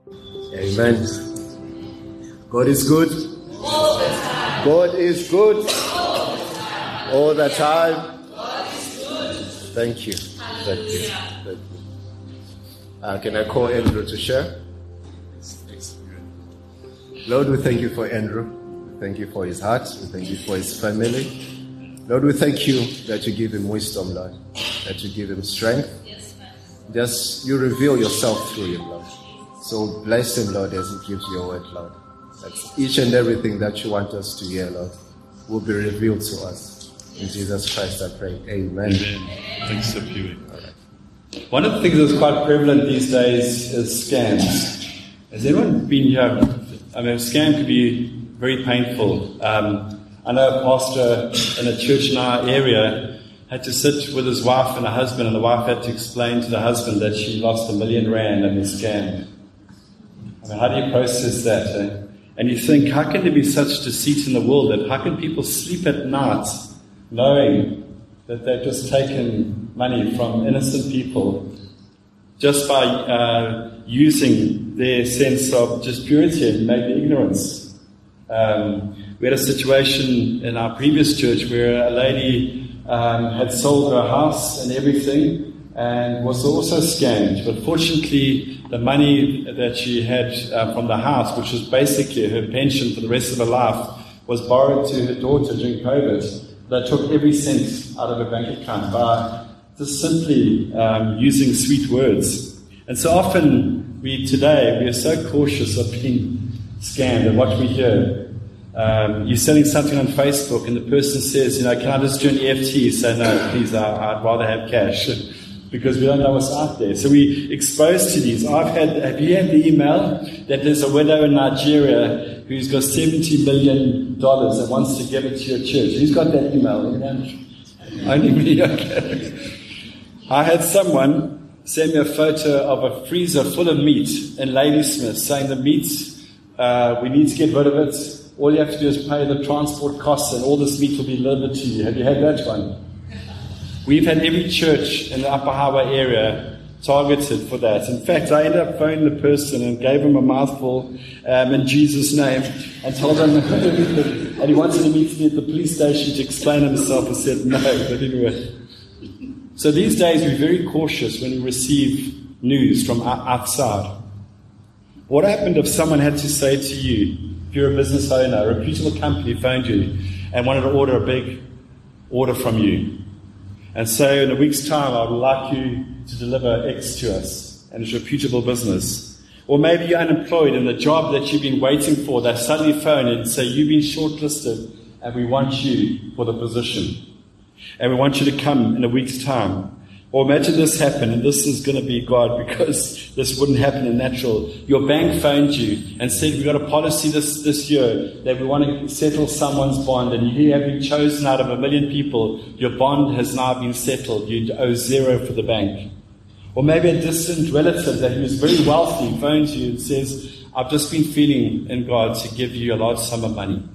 Amen. God is good. All the time. God is good. All the time. All the time. God is good. Thank you. Thank you. Thank you. Can I call Andrew to share? Lord, we thank you for Andrew. We thank you for his heart. We thank you for his family. Lord, we thank you that you give him wisdom, Lord. That you give him strength. Yes, Just you reveal yourself through him, Lord. So bless him, Lord, as he gives your word, Lord. That each and everything that you want us to hear, Lord, will be revealed to us. In Jesus Christ I pray. Amen. Amen. Thanks for viewing. One of the things that's quite prevalent these days is scams. Has anyone been here? I mean, a scam could be very painful. I know a pastor in a church in our area had to sit with his wife and her husband, and the wife had to explain to the husband that she lost R1 million in the scam. I mean, how do you process that? Eh? And you think, how can there be such deceit in the world? That how can people sleep at night knowing that they've just taken money from innocent people just by using their sense of just purity and maybe ignorance? We had a situation in our previous church where a lady had sold her house and everything and was also scammed. But fortunately, the money that she had from the house, which was basically her pension for the rest of her life, was borrowed to her daughter during COVID. They took every cent out of her bank account by just simply using sweet words. And so often we are so cautious of being scammed and what we hear. You're selling something on Facebook and the person says, can I just do an EFT? You say, no, please, I'd rather have cash because we don't know what's out there. So we're exposed to these. Have you had the email that there's a widow in Nigeria who's got $70 million that wants to give it to your church? Who's got that email? Only me, okay. I had someone send me a photo of a freezer full of meat in Ladysmith saying the meat, we need to get rid of it. All you have to do is pay the transport costs and all this meat will be delivered to you. Have you had that one? We've had every church in the Upper Highway area targeted for that. In fact, I ended up phoning the person and gave him a mouthful in Jesus' name and told him and he wanted to meet me at the police station to explain himself. I said no, but anyway. So these days we're very cautious when we receive news from outside. What happened if someone had to say to you, if you're a business owner, a reputable company phoned you and wanted to order a big order from you. And so in a week's time, I would like you to deliver X to us. And it's a reputable business. Or maybe you're unemployed and the job that you've been waiting for, they suddenly phone and say, you've been shortlisted and we want you for the position. And we want you to come in a week's time. Or imagine this happened, and this is going to be God because this wouldn't happen in natural. Your bank phoned you and said, we've got a policy this year that we want to settle someone's bond, and you have been chosen out of 1 million people. Your bond has now been settled. You owe $0 for the bank. Or maybe a distant relative that was very wealthy phones you and says, I've just been feeling in God to give you a large sum of money.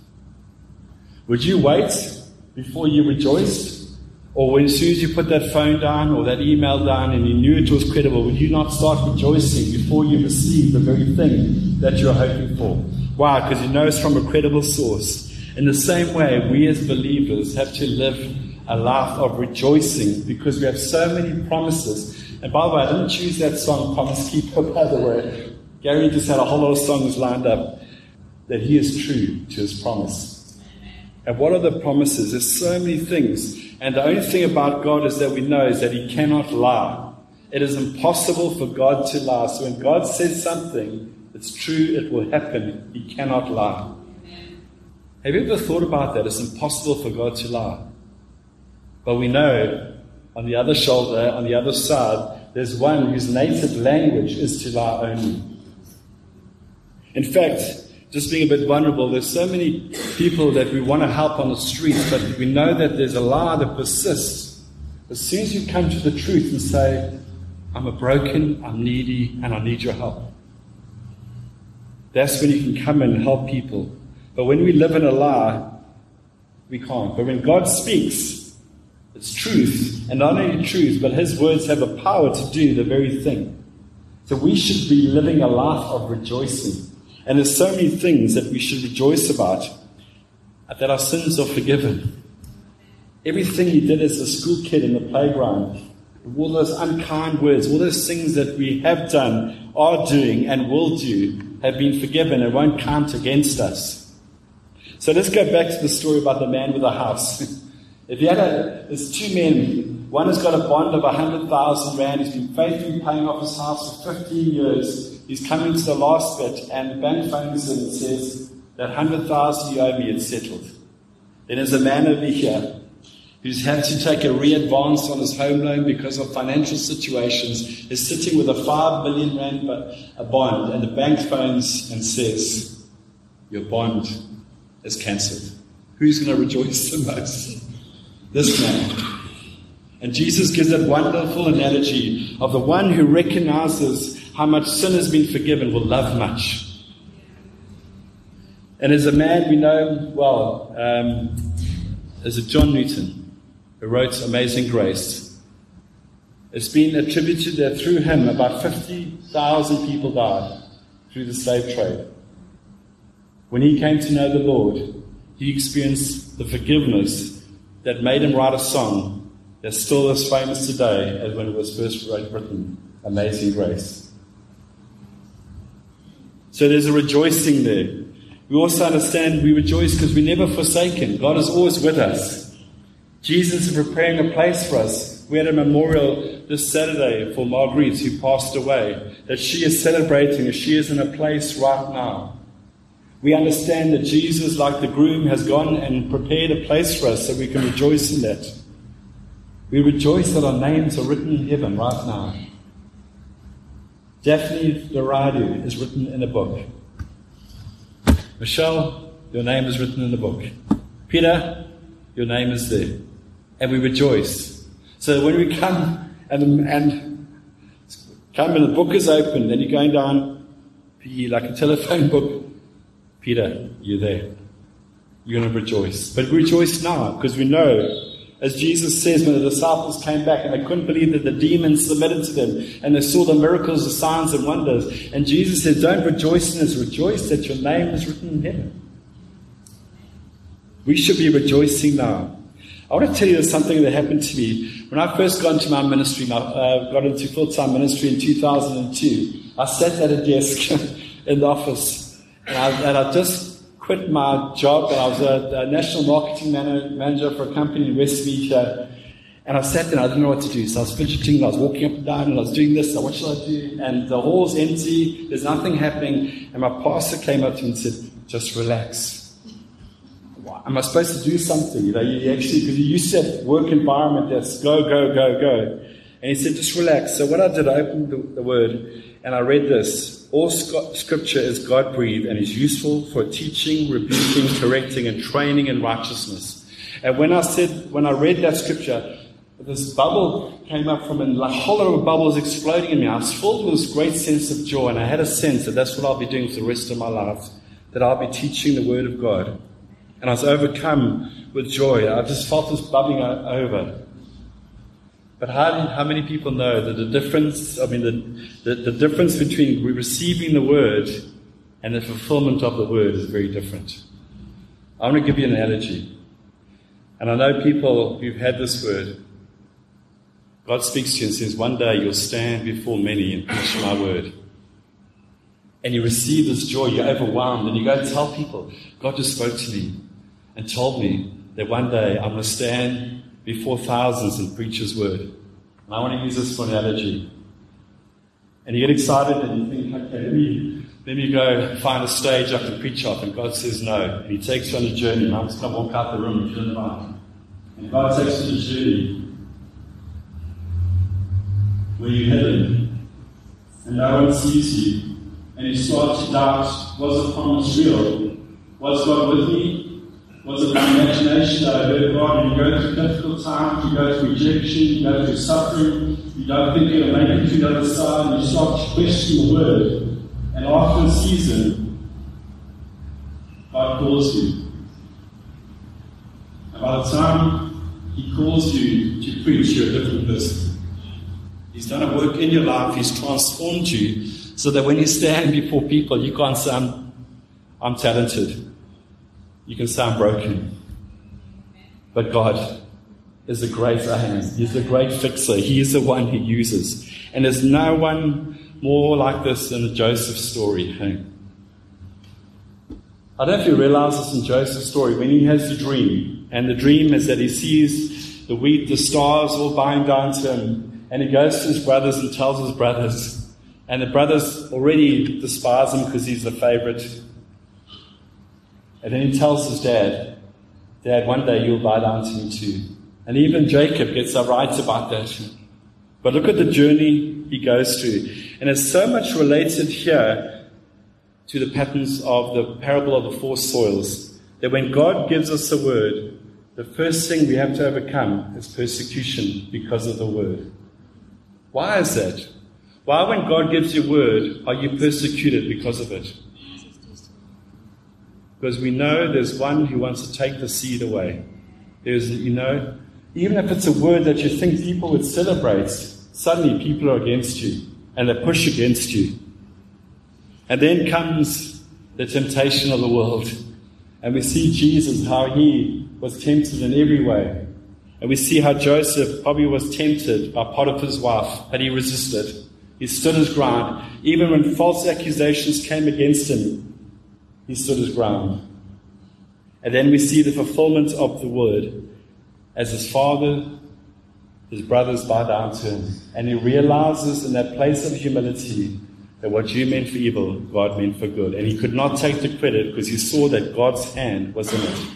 Would you wait before you rejoiced? Or as soon as you put that phone down or that email down and you knew it was credible, would you not start rejoicing before you receive the very thing that you're hoping for? Why? Because you know it's from a credible source. In the same way, we as believers have to live a life of rejoicing because we have so many promises. And by the way, I didn't choose that song, Promise Keeper, by the way. Gary just had a whole lot of songs lined up that he is true to his promise. And what are the promises? There's so many things. And the only thing about God is that we know is that He cannot lie. It is impossible for God to lie. So when God says something, it's true, it will happen. He cannot lie. Have you ever thought about that? It's impossible for God to lie. But we know on the other shoulder, on the other side, there's one whose native language is to lie only. In fact, just being a bit vulnerable, there's so many people that we want to help on the streets, but we know that there's a lie that persists. As soon as you come to the truth and say, I'm broken, I'm needy, and I need your help, that's when you can come and help people. But when we live in a lie, we can't. But when God speaks, it's truth, and not only truth, but His words have a power to do the very thing. So we should be living a life of rejoicing. And there's so many things that we should rejoice about, that our sins are forgiven. Everything you did as a school kid in the playground, all those unkind words, all those things that we have done, are doing, and will do, have been forgiven and won't count against us. So let's go back to the story about the man with the house. If you had there's two men. One has got a bond of 100,000 rand. He's been faithfully paying off his house for 15 years. He's coming to the last bit, and the bank phones him and says, that 100,000 you owe me, it's settled. Then there's a man over here who's had to take a re-advance on his home loan because of financial situations, is sitting with a 5 million rand a bond, and the bank phones and says, your bond is cancelled. Who's going to rejoice the most? This man. And Jesus gives that wonderful analogy of the one who recognizes how much sin has been forgiven will love much. And as a man we know well, as a John Newton, who wrote Amazing Grace, it's been attributed that through him about 50,000 people died through the slave trade. When he came to know the Lord, he experienced the forgiveness that made him write a song that's still as famous today as when it was first written, Amazing Grace. So there's a rejoicing there. We also understand we rejoice because we're never forsaken. God is always with us. Jesus is preparing a place for us. We had a memorial this Saturday for Marguerite, who passed away, that she is celebrating as she is in a place right now. We understand that Jesus, like the groom, has gone and prepared a place for us so we can rejoice in that. We rejoice that our names are written in heaven right now. Daphne Doradu is written in a book. Michelle, your name is written in the book. Peter, your name is there. And we rejoice. So when we come and the book is open, then you're going down, like a telephone book, Peter, you're there. You're going to rejoice. But we rejoice now because we know, as Jesus says, when the disciples came back and they couldn't believe that the demons submitted to them and they saw the miracles, the signs and wonders. And Jesus said, don't rejoice in this, rejoice that your name is written in heaven. We should be rejoicing now. I want to tell you something that happened to me. When I first got into my ministry, I got into full-time ministry in 2002. I sat at a desk in the office and I just quit my job, and I was a national marketing manager for a company in Westmead. And I sat there and I didn't know what to do. So I was fidgeting, and I was walking up and down, and I was doing this. So what should I do? And the hall's empty. There's nothing happening. And my pastor came up to me and said, just relax. Am I supposed to do something? You actually, because you used to have work environment that's go, go, go, go. And he said, just relax. So what I did, I opened the word, and I read this. All scripture is God-breathed and is useful for teaching, rebuking, correcting, and training in righteousness. And when I read that scripture, this bubble came up from it, like a whole lot of bubbles exploding in me. I was filled with this great sense of joy, and I had a sense that that's what I'll be doing for the rest of my life, that I'll be teaching the Word of God. And I was overcome with joy. I just felt this bubbling over. But how many people know that the difference between receiving the Word and the fulfillment of the Word is very different? I want to give you an analogy. And I know people who've had this Word. God speaks to you and says, one day you'll stand before many and preach my Word. And you receive this joy, you're overwhelmed, and you go and tell people, God just spoke to me and told me that one day I'm going to stand before thousands and preach His Word. And I want to use this for an analogy. And you get excited and you think, okay, let me go find a stage I can preach off. And God says no. And He takes you on a journey. And I'm just going to walk out the room and turn around. And God takes you on a journey where you're headed. And no one sees you. And you start to doubt, was the promise real? Was God with me? Was it my imagination that I heard God? And you go through difficult times, you go through rejection, you go through suffering, you don't think you're going to make it to the other side, and you start to question the Word. And after a season, God calls you. And by the time He calls you to preach, you're a different person. He's done a work in your life. He's transformed you so that when you stand before people, you can't say, I'm talented. You can say, I'm broken. But God is the great I am. He's the great fixer. He is the one who uses. And there's no one more like this than the Joseph story. I don't know if you realize this in Joseph's story. When he has the dream, and the dream is that he sees the wheat, the stars all bowing down to him, and he goes to his brothers and tells his brothers. And the brothers already despise him because he's the favorite. And then he tells his dad, Dad, one day you'll bow down to me too. And even Jacob gets right about that. But look at the journey he goes through. And it's so much related here to the patterns of the parable of the 4 soils, that when God gives us a word, the first thing we have to overcome is persecution because of the word. Why is that? Why, when God gives you a word, are you persecuted because of it? Because we know there's one who wants to take the seed away. There's, even if it's a word that you think people would celebrate, suddenly people are against you and they push against you. And then comes the temptation of the world. And we see Jesus, how he was tempted in every way. And we see how Joseph probably was tempted by Potiphar's wife, but he resisted. He stood his ground. Even when false accusations came against him, he stood his ground. And then we see the fulfillment of the word as his father, his brothers bow down to him. And he realizes in that place of humility that what you meant for evil, God meant for good. And he could not take the credit because he saw that God's hand was in it.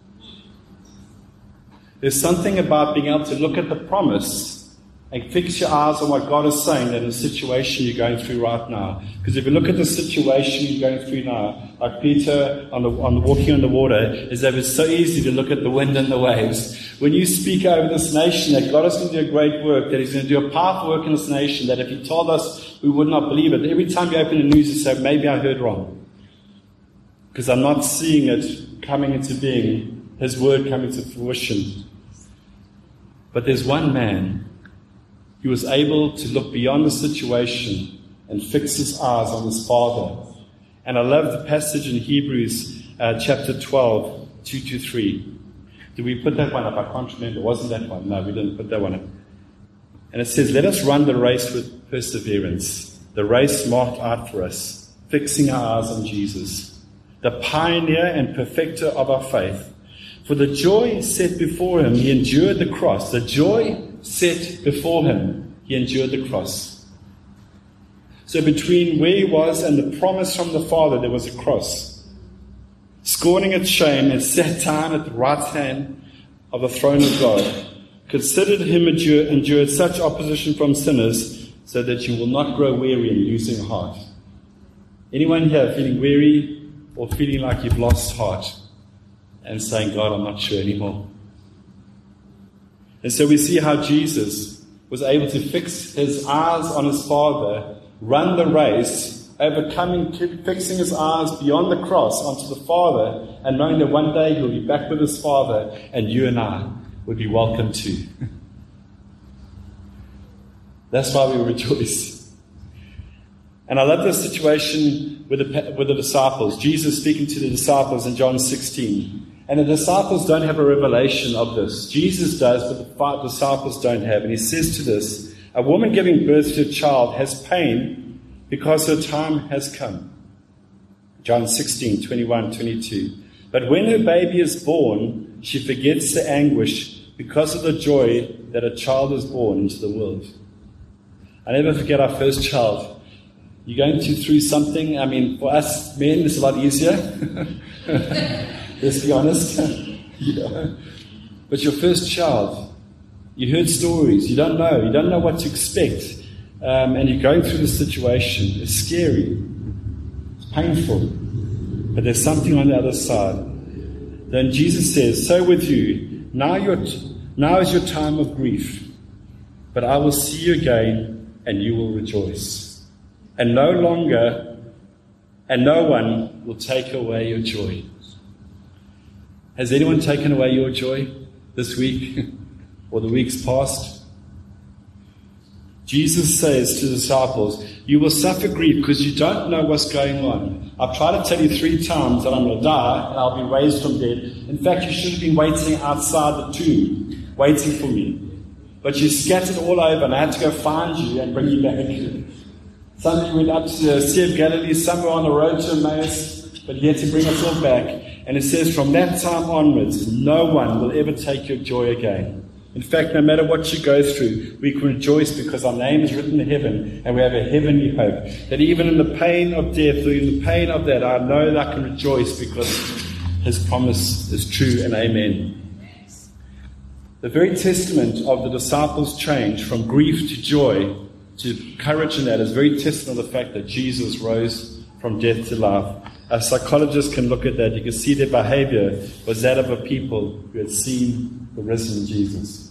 There's something about being able to look at the promise and fix your eyes on what God is saying in the situation you're going through right now. Because if you look at the situation you're going through now, like Peter on the walking on the water, is that it's so easy to look at the wind and the waves. When you speak over this nation that God is going to do a great work, that he's going to do a powerful work in this nation, that if he told us, we would not believe it. Every time you open the news, you say, maybe I heard wrong. Because I'm not seeing it coming into being, his word coming to fruition. But there's one man who was able to look beyond the situation and fix his eyes on his Father. And I love the passage in Hebrews chapter 12, 2-3. Did we put that one up? I can't remember. Wasn't that one? No, we didn't put that one up. And it says, let us run the race with perseverance, the race marked out for us, fixing our eyes on Jesus, the pioneer and perfecter of our faith. For the joy set before him, he endured the cross. The joy set before him, he endured the cross. So between where he was and the promise from the Father, there was a cross. Scorning its shame, and sat down at the right hand of the throne of God. Considered him endured such opposition from sinners, so that you will not grow weary in losing heart. Anyone here feeling weary or feeling like you've lost heart and saying, God, I'm not sure anymore? And so we see how Jesus was able to fix his eyes on his Father, run the race, overcoming, fixing his eyes beyond the cross onto the Father, and knowing that one day he'll be back with his Father, and you and I would be welcome too. That's why we rejoice. And I love this situation with the disciples. Jesus speaking to the disciples in John 16. And the disciples don't have a revelation of this. Jesus does, but the disciples don't have. And he says to this, a woman giving birth to a child has pain because her time has come. John 16, 21, 22. But when her baby is born, she forgets the anguish because of the joy that a child is born into the world. I never forget our first child. You're going through something. I mean, for us men, it's a lot easier. Let's be honest. Yeah. But your first child, you heard stories, you don't know what to expect. And you're going through the situation. It's scary. It's painful. But there's something on the other side. Then Jesus says, so with you, now is your time of grief. But I will see you again, and you will rejoice. And no one will take away your joy. Has anyone taken away your joy this week or the weeks past? Jesus says to the disciples, you will suffer grief because you don't know what's going on. I've tried to tell you 3 times that I'm going to die and I'll be raised from dead. In fact, you should have been waiting outside the tomb, waiting for me. But you scattered all over and I had to go find you and bring you back. Some of you went up to the Sea of Galilee, some were on the road to Emmaus, but he had to bring us all back. And it says, from that time onwards, no one will ever take your joy again. In fact, no matter what you go through, we can rejoice because our name is written in heaven and we have a heavenly hope. That even in the pain of death, or in the pain of that, I know that I can rejoice because his promise is true and amen. The very testament of the disciples' change from grief to joy to courage in that is very testament of the fact that Jesus rose from death to life. A psychologist can look at that. You can see their behavior was that of a people who had seen the risen Jesus.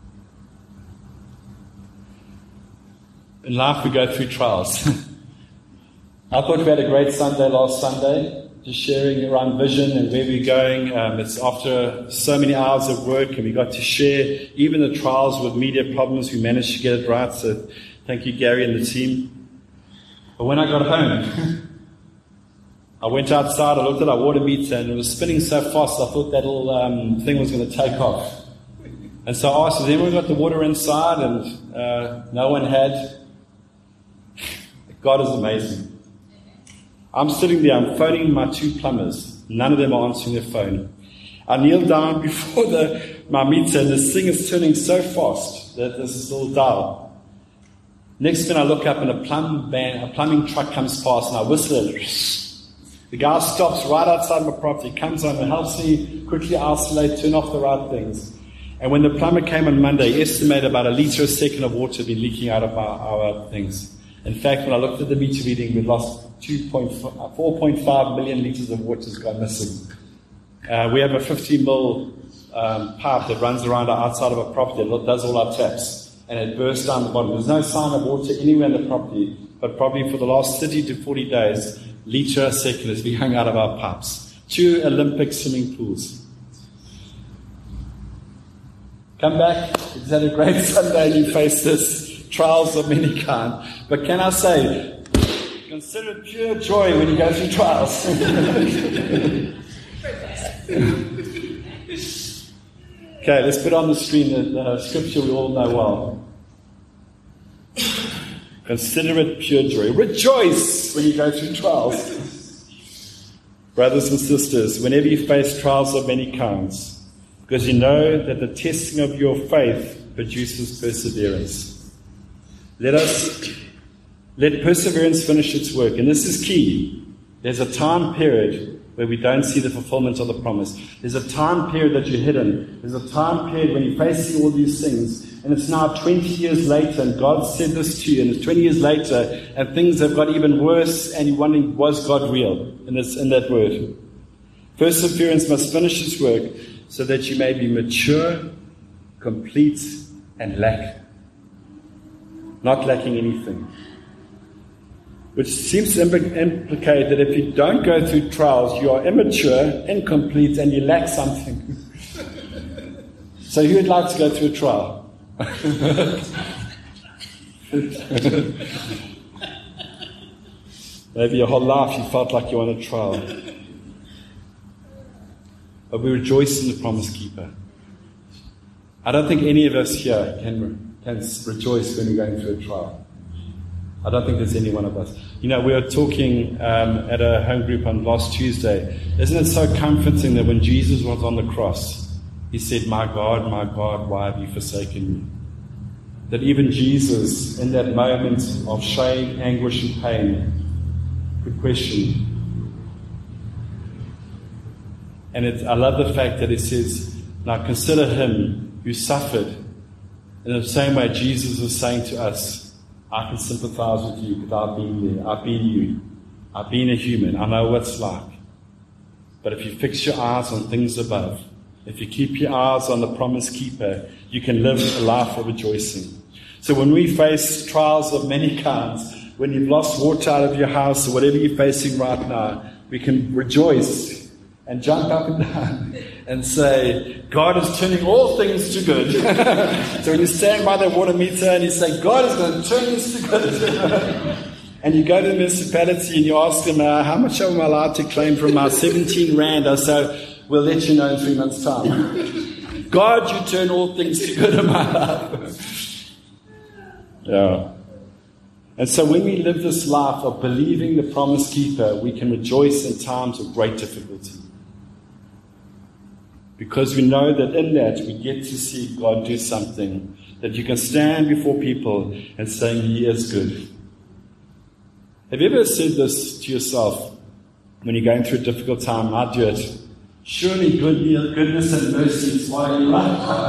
In life we go through trials. I thought we had a great Sunday last Sunday, just sharing around vision and where we're going. It's after so many hours of work and we got to share even the trials with media problems. We managed to get it right, so thank you Gary and the team. But when I got home, I went outside, I looked at our water meter and it was spinning so fast I thought that little thing was going to take off. And so I asked, has anyone got the water inside? And no one had. God is amazing. I'm sitting there, I'm phoning my 2 plumbers. None of them are answering their phone. I kneel down before my meter and this thing is turning so fast that there's this little dial. Next thing I look up and a plumbing truck comes past and I whistle it. The guy stops right outside my property, comes on and helps me quickly isolate, turn off the right things. And when the plumber came on Monday, he estimated about 1 litre a second of water had been leaking out of our things. In fact, when I looked at the meter reading, we'd lost 4.5 million litres of water has gone missing. We have a 50 mil pipe that runs around outside of our property that does all our taps. And it burst down the bottom. There's no sign of water anywhere in the property, but probably for the last 30 to 40 days, litre a second has been hung out of our pipes. 2 Olympic swimming pools. Come back, you've had a great Sunday and you face this trials of many kind. But can I say, consider it pure joy when you go through trials. Okay, let's put on the screen the scripture we all know well. Consider it pure joy. Rejoice when you go through trials. Brothers and sisters, whenever you face trials of many kinds, because you know that the testing of your faith produces perseverance. Let perseverance finish its work. And this is key. There's a time period where we don't see the fulfillment of the promise. There's a time period that you're hidden. There's a time period when you're facing all these things. And it's now 20 years later, and God said this to you, and it's 20 years later, and things have got even worse, and you're wondering, was God real in that word? Perseverance must finish its work so that you may be mature, complete, and not lacking anything. Which seems to implicate that if you don't go through trials, you are immature, incomplete, and you lack something. So who would like to go through a trial? Maybe your whole life you felt like you were on a trial. But we rejoice in the promise keeper. I don't think any of us here can rejoice when we're going through a trial. I don't think there's any one of us. You know, we were talking at a home group on last Tuesday. Isn't it so comforting that when Jesus was on the cross, he said, my God, why have you forsaken me? That even Jesus, in that moment of shame, anguish, and pain, could question. And I love the fact that it says, now consider him who suffered. In the same way Jesus is saying to us, I can sympathize with you because I've been there. I've been you. I've been a human. I know what it's like. But if you fix your eyes on things above, if you keep your eyes on the promise keeper, you can live a life of rejoicing. So when we face trials of many kinds, when you've lost water out of your house or whatever you're facing right now, we can rejoice and jump up and down and say, God is turning all things to good. So when you stand by the water meter and you say, God is going to turn this to good. And you go to the municipality and you ask them, how much am I allowed to claim from my 17 rand or so? We'll let you know in 3 months' time. God, you turn all things to good in my life. Yeah. And so when we live this life of believing the promise keeper, we can rejoice in times of great difficulty. Because we know that in that we get to see God do something, that you can stand before people and saying, He is good. Have you ever said this to yourself when you're going through a difficult time? I do it. Surely goodness and mercy is why you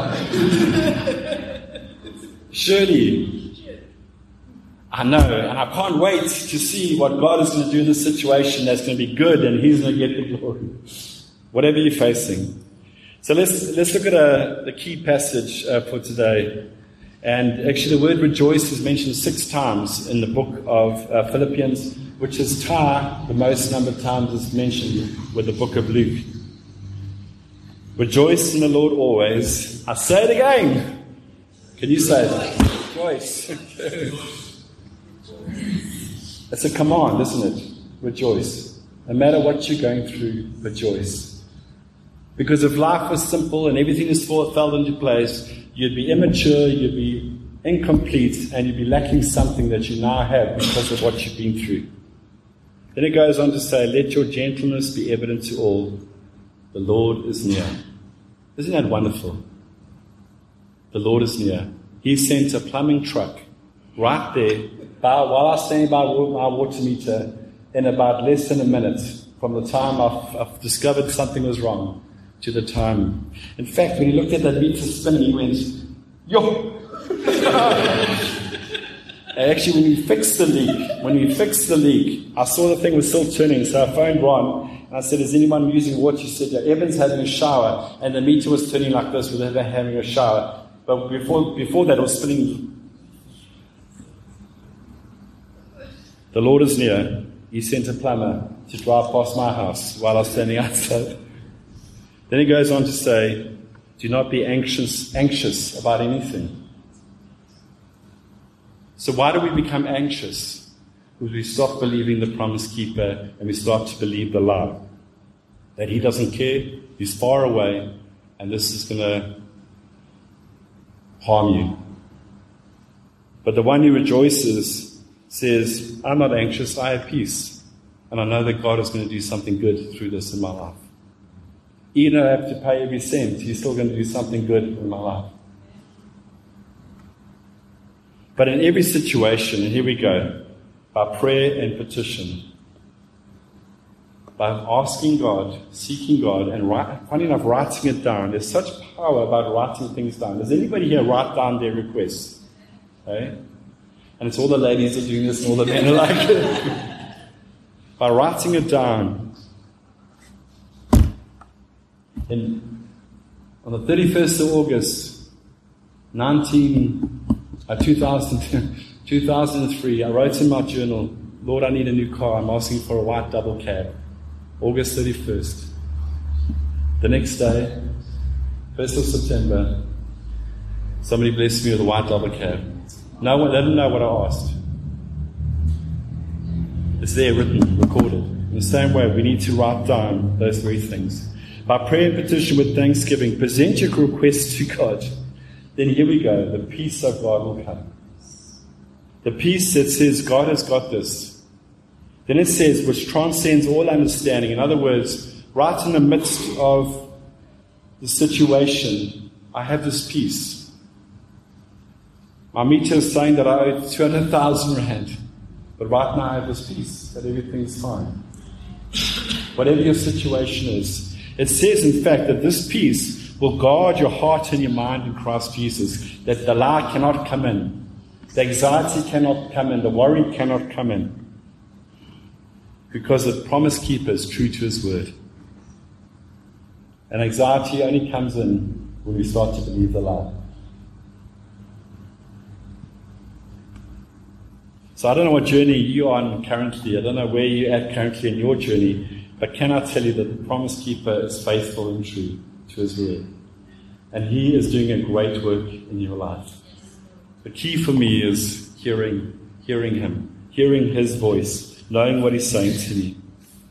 right. Surely. I know, and I can't wait to see what God is going to do in this situation that's going to be good, and He's going to get the glory. Whatever you're facing. So let's look at the key passage for today. And actually the word rejoice is mentioned 6 times in the book of Philippians, which is the most number of times it's mentioned with the book of Luke. Rejoice in the Lord always. I say it again. Can you say it? Rejoice. It's a command, isn't it? Rejoice. No matter what you're going through, rejoice. Because if life was simple and everything just fell into place, you'd be immature, you'd be incomplete, and you'd be lacking something that you now have because of what you've been through. Then it goes on to say, let your gentleness be evident to all. The Lord is near. Isn't that wonderful? The Lord is near. He sent a plumbing truck right there while I was standing by my water meter in about less than a minute from the time I've discovered something was wrong to the time. In fact, when he looked at that meter spinning, he went, yo! And actually, when we fixed the leak, I saw the thing was still turning, so I phoned Ron, and I said, is anyone using water? He said, yeah, Evan's having a shower, and the meter was turning like this with Evan having a shower. But before that, it was spinning. The Lord is near. He sent a plumber to drive past my house while I was standing outside. Then he goes on to say, do not be anxious about anything. So why do we become anxious? Because we stop believing the promise keeper and we start to believe the lie. That He doesn't care, He's far away, and this is going to harm you. But the one who rejoices says, I'm not anxious, I have peace. And I know that God is going to do something good through this in my life. Even if I have to pay every cent, He's still going to do something good in my life. But in every situation, and here we go, by prayer and petition, by asking God, seeking God, and funny enough, writing it down. There's such power about writing things down. Does anybody here write down their requests? Okay? And it's all the ladies are doing this and all the men are like it. By writing it down, on the 31st of August, 2003, I wrote in my journal, Lord, I need a new car. I'm asking for a white double cab. August 31st. The next day, 1st of September, somebody blessed me with a white double cab. No one, they didn't know what I asked. It's there written, recorded. In the same way, we need to write down those very things. By prayer and petition with thanksgiving, present your requests to God. Then here we go, the peace of God will come. The peace that says, God has got this. Then it says, which transcends all understanding. In other words, right in the midst of the situation, I have this peace. My meter is saying that I owe 200,000 rand. But right now I have this peace, that everything's fine. Whatever your situation is. It says, in fact, that this peace will guard your heart and your mind in Christ Jesus. That the lie cannot come in. The anxiety cannot come in. The worry cannot come in. Because the promise keeper is true to his word. And anxiety only comes in when we start to believe the lie. So I don't know what journey you're on currently. I don't know where you're at currently in your journey. But can I tell you that the promise keeper is faithful and true to his word? And he is doing a great work in your life. The key for me is hearing him, hearing his voice, knowing what he's saying to me.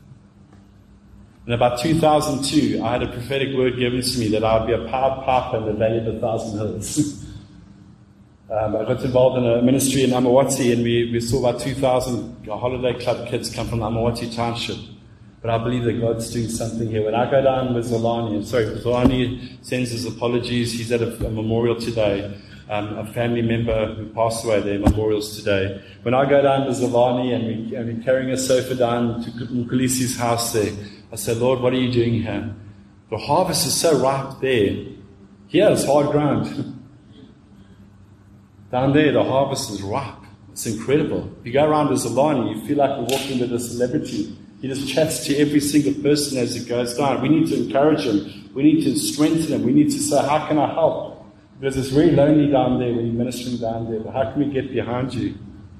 In about 2002, I had a prophetic word given to me that I would be a Pied Piper in the Valley of the Thousand Hills. I got involved in a ministry in Amawati, and we saw about 2,000 holiday club kids come from Amawati Township. But I believe that God's doing something here. When I go down with Zolani sends his apologies. He's at a memorial today. A family member who passed away, their memorials today. When I go down with Zolani and we're carrying a sofa down to Mkulisi's house there, I say, Lord, what are you doing here? The harvest is so ripe there. Here it's hard ground. Down there, the harvest is ripe. It's incredible. If you go around with Zolani, you feel like you're walking with a celebrity. He just chats to every single person as he goes down. We need to encourage him. We need to strengthen him. We need to say, how can I help? Because it's very lonely down there when you're ministering down there. But how can we get behind you?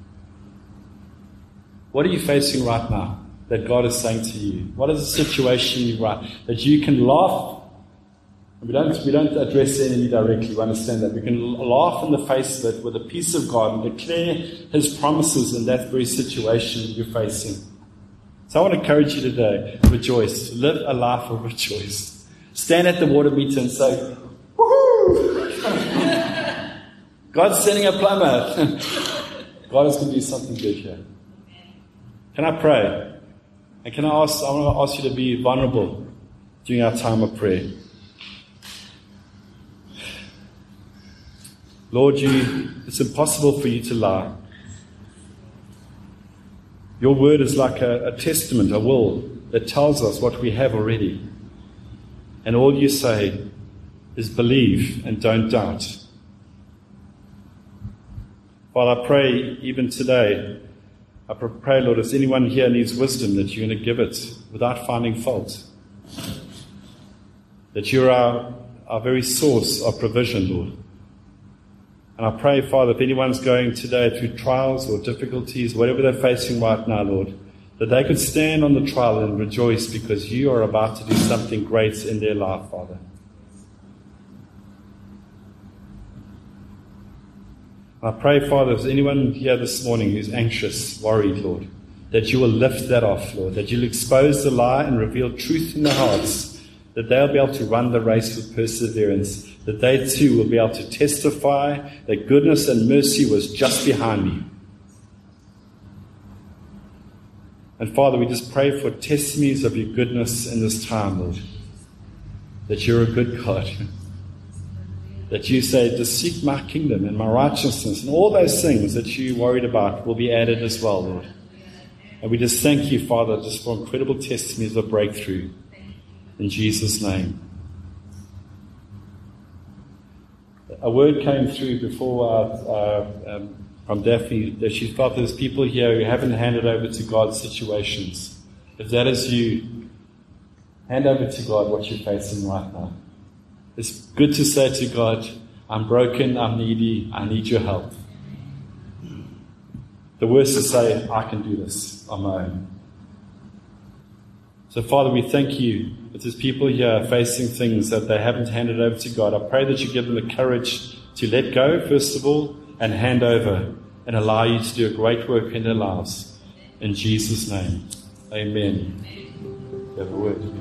What are you facing right now that God is saying to you? What is the situation you're right? That you can laugh. We don't address the enemy directly, we understand that. We can laugh in the face of it with the peace of God and declare his promises in that very situation you're facing. So I want to encourage you today, rejoice. Live a life of rejoice. Stand at the water meter and say, woohoo! God's sending a plumber. God is going to do something good here. Can I pray? And I want to ask you to be vulnerable during our time of prayer. Lord, it's impossible for you to lie. Your word is like a testament, a will, that tells us what we have already. And all you say is believe and don't doubt. Father, I pray even today, I pray, Lord, if anyone here needs wisdom, that you're going to give it without finding fault. That you're our very source of provision, Lord. And I pray, Father, if anyone's going today through trials or difficulties, whatever they're facing right now, Lord, that they could stand on the trial and rejoice because you are about to do something great in their life, Father. I pray, Father, if there's anyone here this morning who's anxious, worried, Lord, that you will lift that off, Lord, that you'll expose the lie and reveal truth in their hearts, that they'll be able to run the race with perseverance, that they too will be able to testify that goodness and mercy was just behind me. And Father, we just pray for testimonies of your goodness in this time, Lord, that you're a good God, that you say, to seek my kingdom and my righteousness, and all those things that you worried about will be added as well, Lord. And we just thank you, Father, just for incredible testimonies of breakthrough. In Jesus' name. A word came through before from Daphne that she felt there's people here who haven't handed over to God situations. If that is you, hand over to God what you're facing right now. It's good to say to God, I'm broken, I'm needy, I need your help. The worst is to say, I can do this on my own. So Father, we thank you. If there's people here facing things that they haven't handed over to God, I pray that you give them the courage to let go, first of all, and hand over and allow you to do a great work in their lives. In Jesus' name, amen. You have a word, yeah.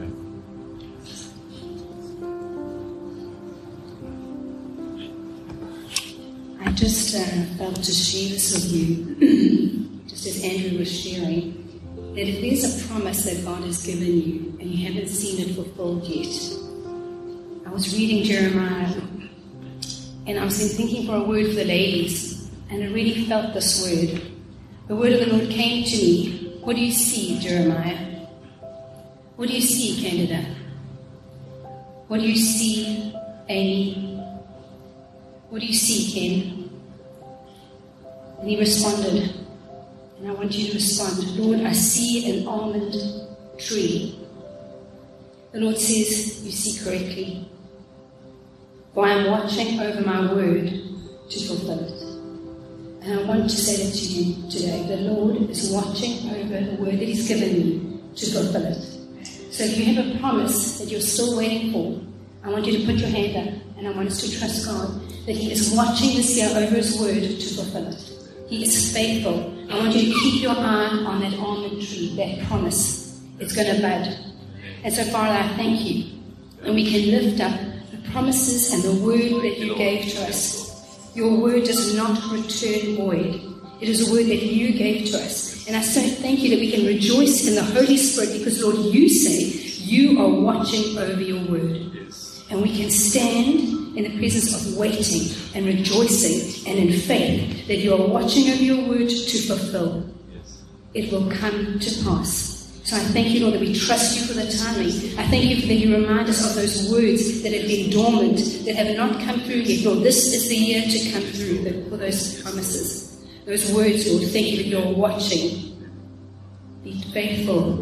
I just felt to share this with you, just as Andrew was sharing, that if there's a promise that God has given you and you haven't seen it fulfilled yet. I was reading Jeremiah and I was thinking for a word for the ladies, and I really felt this word. The word of the Lord came to me. What do you see, Jeremiah? What do you see, Candida? What do you see, Amy? What do you see, Ken? And he responded, and I want you to respond, Lord, I see an almond tree. The Lord says, you see correctly. For I am watching over my word to fulfill it. And I want to say that to you today. The Lord is watching over the word that He's given you to fulfill it. So if you have a promise that you're still waiting for, I want you to put your hand up, and I want us to trust God that He is watching this year over His word to fulfill it. He is faithful. I want you to keep your eye on that almond tree, that promise. It's going to bud. And so, Father, I thank you. And we can lift up the promises and the word that you gave to us. Your word does not return void. It is a word that you gave to us. And I so thank you that we can rejoice in the Holy Spirit because, Lord, you say you are watching over your word. And we can stand in the presence of waiting and rejoicing and in faith that you are watching over your word to fulfill. It will come to pass. So I thank you, Lord, that we trust you for the timing. I thank you that you remind us of those words that have been dormant, that have not come through yet. Lord, this is the year to come through for those promises. Those words, Lord, thank you that you're watching. Be faithful.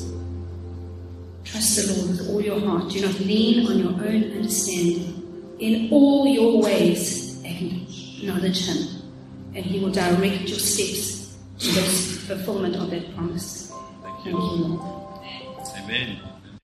Trust the Lord with all your heart. Do not lean on your own understanding. In all your ways, acknowledge Him, and He will direct your steps to the fulfillment of that promise. Thank you, Lord. Amen.